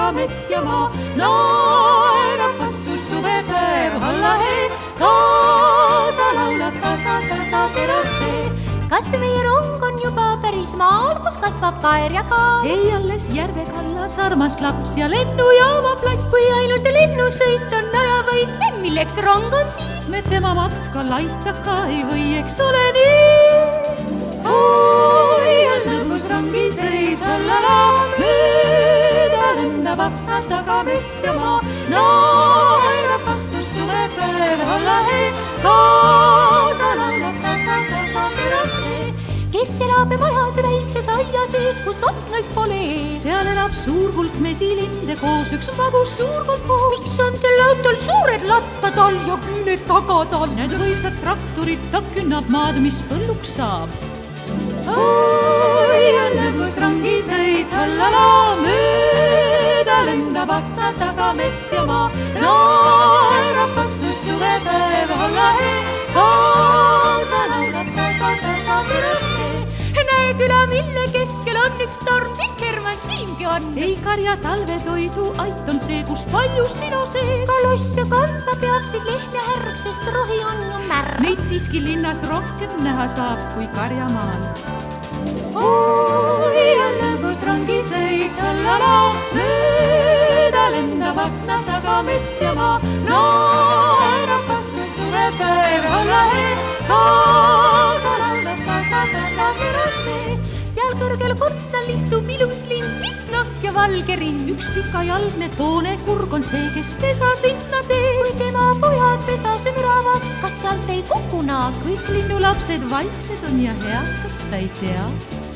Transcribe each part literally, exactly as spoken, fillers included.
taga mets ja maa. Naerab vastu suvepäev, alla hee, kaasa laulab tasa, tasa terastee. Kas meie rong on juba päris maal, kus kasvab kaer ja kaal? Ei alles järve kallas armas laps ja lennujaama plats. Kui ainult lennusõit on ajavõit, milleks rong on siis? Me tema matkal aitaka ei või, eks ole nii. Oi, on lõbus rongisõit, allala, mööda lendab akna taga mets ja maa. Naerab vastu suvepäev, alla hee, kaasa laulab tasa, tasa terastee. Kes elab majas väikses aia sees, kus aknaid pole ees? Seal elab suur hulk mesilinde koos, üks magus suur hulk koos. Mis on teil autol suured lattad all ja küüned tagadal? Need võimsad traktorid, ta künnab maad, mis põlluks saab. Oi, on lõbus rongisõit, allala, mööda lendab akna taga mets ja maa. Naerab vastu suvepäev, alla hee, kaasa laulab tasa, tasa terastee. Näe küla, mille keskel on üks torm, Vikermann siingi on. Ei karja talvetoidu ait on see, kus palju sinu sees. Kaloss ja kamba peaksid lehm ja härg, sest rohi on ju märg. Neid siiski linnas rohkem näha saab kui karjamaal. Oi, on lõbus rongisõit, allala, mööda lendab akna taga mets ja maa. Naerab vastu suvepäev, alla hee, kaasa laulab tasa, tasa terastee. Seal kõrgel korstnal istub ilus lind, piknak ja valge rind. Üks pikajalgne toone kurg on see, kes pesa sinna teeb. Kui tema pojad pesa sümravad, kas sealt ei kukunaad? Kõik linnulapsed vaiksed on ja hea, kas sa ei tea?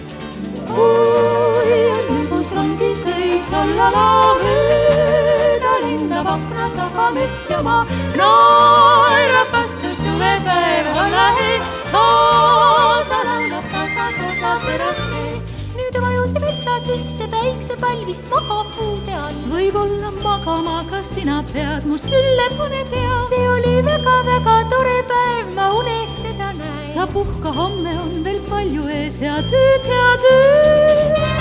Oi, on lõbus rongisõit, allala, mööda lendab akna taga mets ja maa. Naerab vastu suvepäev, alla hee, kaasa laulab tasa, tasa terastee. Nüüd vajus metsa sisse päiksepall vist magab puude all. Võib-olla magama, kas sina pead mu sülle pane pea? See oli väga-väga tore päev, ma unestada näen. Sa puhka, homme on veel palju ees ja tööd, hea töö.